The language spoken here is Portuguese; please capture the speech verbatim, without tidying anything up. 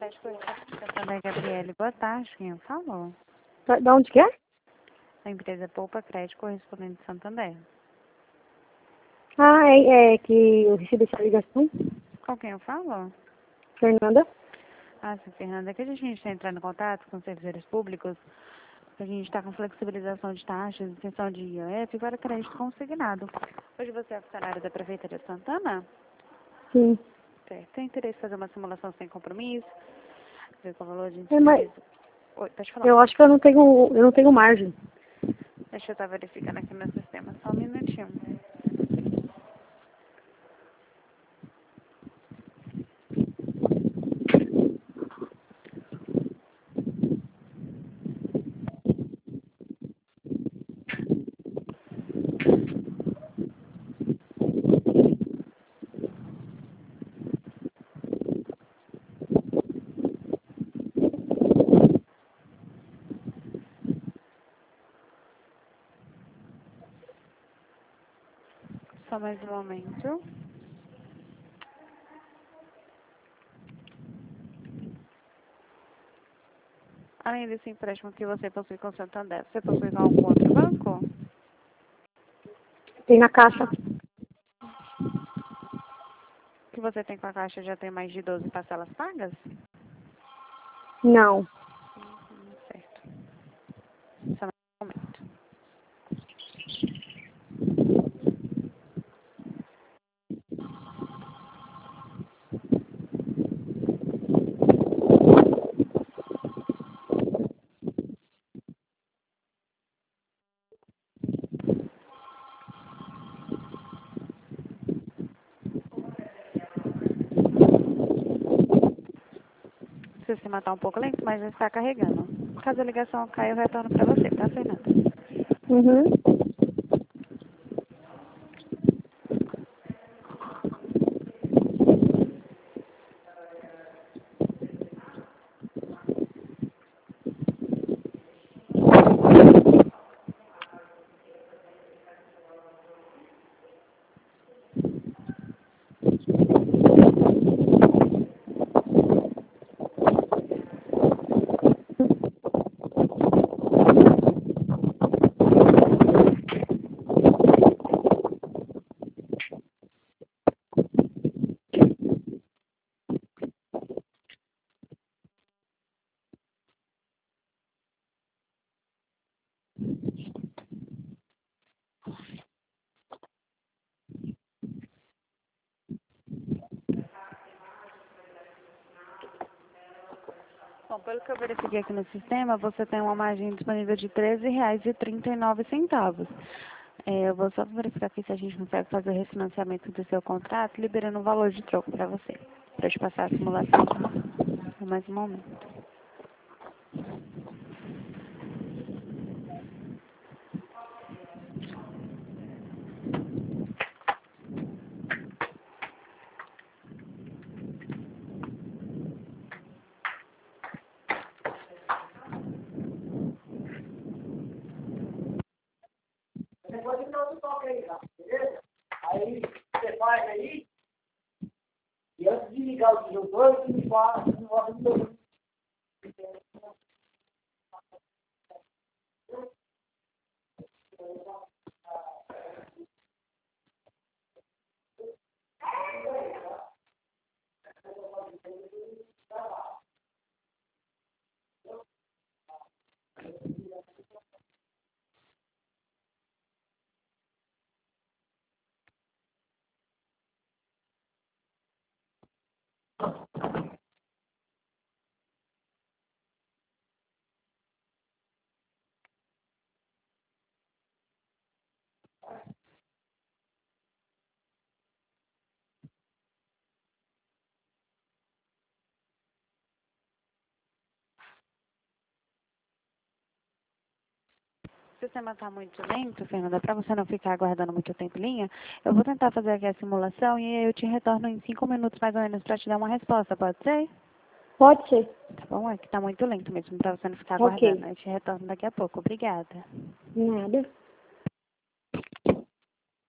Crédito Santander, Gabriele, boa tarde. Quem falou? Da da onde que é? A empresa Poupa Crédito correspondente de Santander. Ah, é, é que eu recebi essa ligação. Com quem eu falo? Fernanda. Ah, sim, Fernanda. Que a gente está entrando em contato com os servidores públicos. A gente está com flexibilização de taxas, extensão de I O F para crédito consignado. Hoje você é funcionário da Prefeitura de Santana? Sim. Certo. Tem interesse em fazer uma simulação sem compromisso? Ver qual valor de É, mas despesa? Oi, pode falar. eu acho que eu não tenho, eu não tenho margem. Deixa eu estar verificando aqui no sistema. Só um minutinho. Só mais um momento. Além desse empréstimo que você possui com o Santander, você possui com algum outro banco? Tem na caixa. Que você tem com a Caixa já tem mais de doze parcelas pagas? Não. Hum, certo. Só mais um momento. O sistema está um pouco lento, mas já está carregando. Caso a ligação caia, eu retorno para você, tá, Fernanda? Uhum. Bom, pelo que eu verifiquei aqui no sistema, você tem uma margem disponível de treze reais e trinta e nove centavos. É, eu vou só verificar aqui se a gente consegue fazer o refinanciamento do seu contrato, liberando o valor de troco para você, para te passar a simulação. Só mais um momento. Depois você dá outro toque aí, tá? Beleza? Aí você faz aí, e antes de ligar o disjuntor, você me fala, você me mostra o seu. O sistema está muito lento, Fernanda, para você não ficar aguardando muito tempo em linha, eu vou tentar fazer aqui a simulação e aí eu te retorno em cinco minutos mais ou menos para te dar uma resposta, pode ser? Pode ser. Tá bom? É que tá muito lento mesmo, para você não ficar Ok. aguardando. Eu te retorno daqui a pouco. Obrigada. Nada.